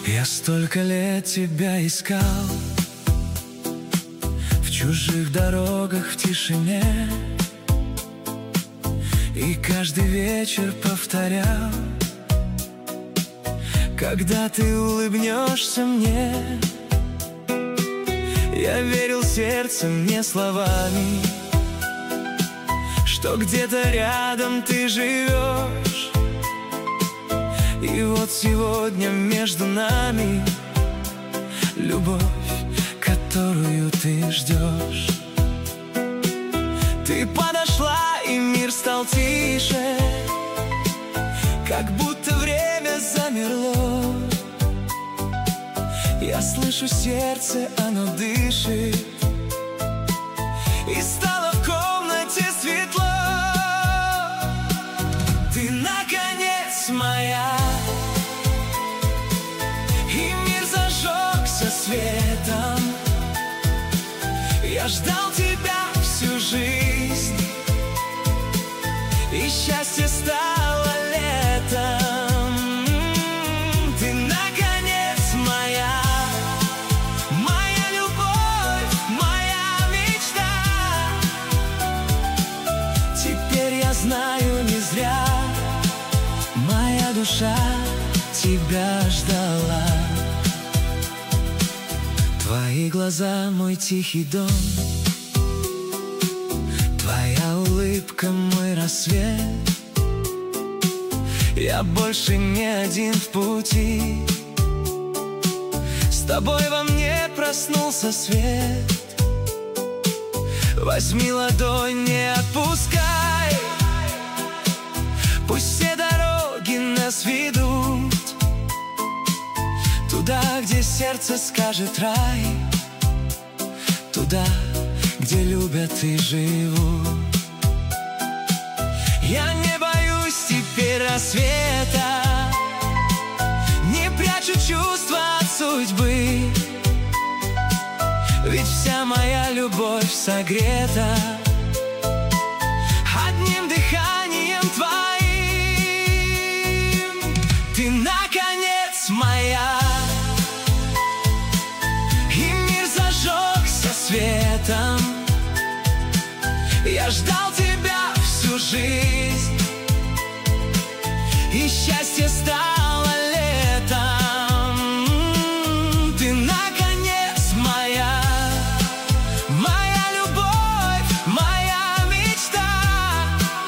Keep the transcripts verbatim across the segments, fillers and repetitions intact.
Я столько лет тебя искал, в чужих дорогах, в тишине, и каждый вечер повторял: когда ты улыбнешься мне. Я верил сердцем, не словами, что где-то рядом ты живешь. И вот сегодня между нами любовь, которую ты ждешь. Ты подошла, и мир стал тише, как будто время замерло. Я слышу сердце, оно дышит, и стало в комнате светло. Ты наконец моя, и мир зажегся светом. Я ждал тебя всю жизнь, и счастье стало летом. Ты наконец моя, моя любовь, моя мечта. Теперь я знаю, не зря моя душа тебя ждала. Твои глаза, мой тихий дом, твоя улыбка, мой рассвет. Я больше не один в пути, с тобой во мне проснулся свет. Возьми ладонь, не отпускай, пусть все дороги нас ведут туда, где сердце скажет рай, туда, где любят и живут. Я не боюсь теперь рассвета, не прячу чувства от судьбы, ведь вся моя любовь согрета одним дыханием твоим. Ты наконец моя, и мир зажегся светом. Я ждал тебя всю жизнь, и счастье стало летом. Ты наконец моя, моя любовь, моя мечта.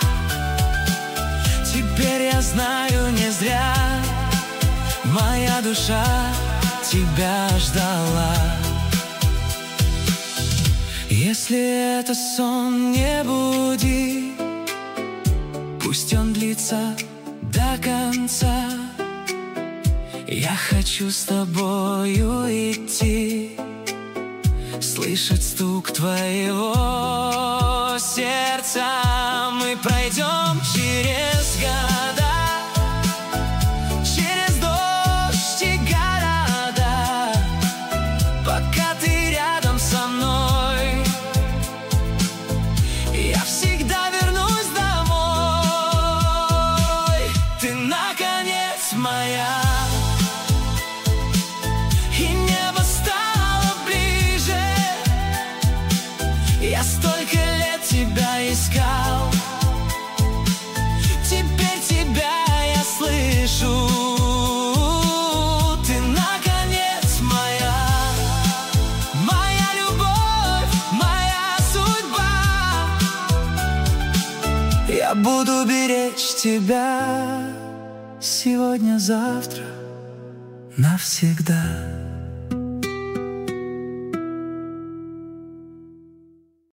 Теперь я знаю, не зря моя душа тебя ждала. Если это сон, не буди, пусть он длится до конца. Я хочу с тобою идти, слышать стук твоего сердца. Мы пройдем через года, через дождь и города, пока ты рядом со мной. Я всегда вернусь домой. Ты наконец моя, и небо стало ближе. Я столько лет тебя искал, теперь тебя я слышу. Ты наконец моя, моя любовь, моя судьба. Я буду беречь тебя сегодня, завтра, навсегда.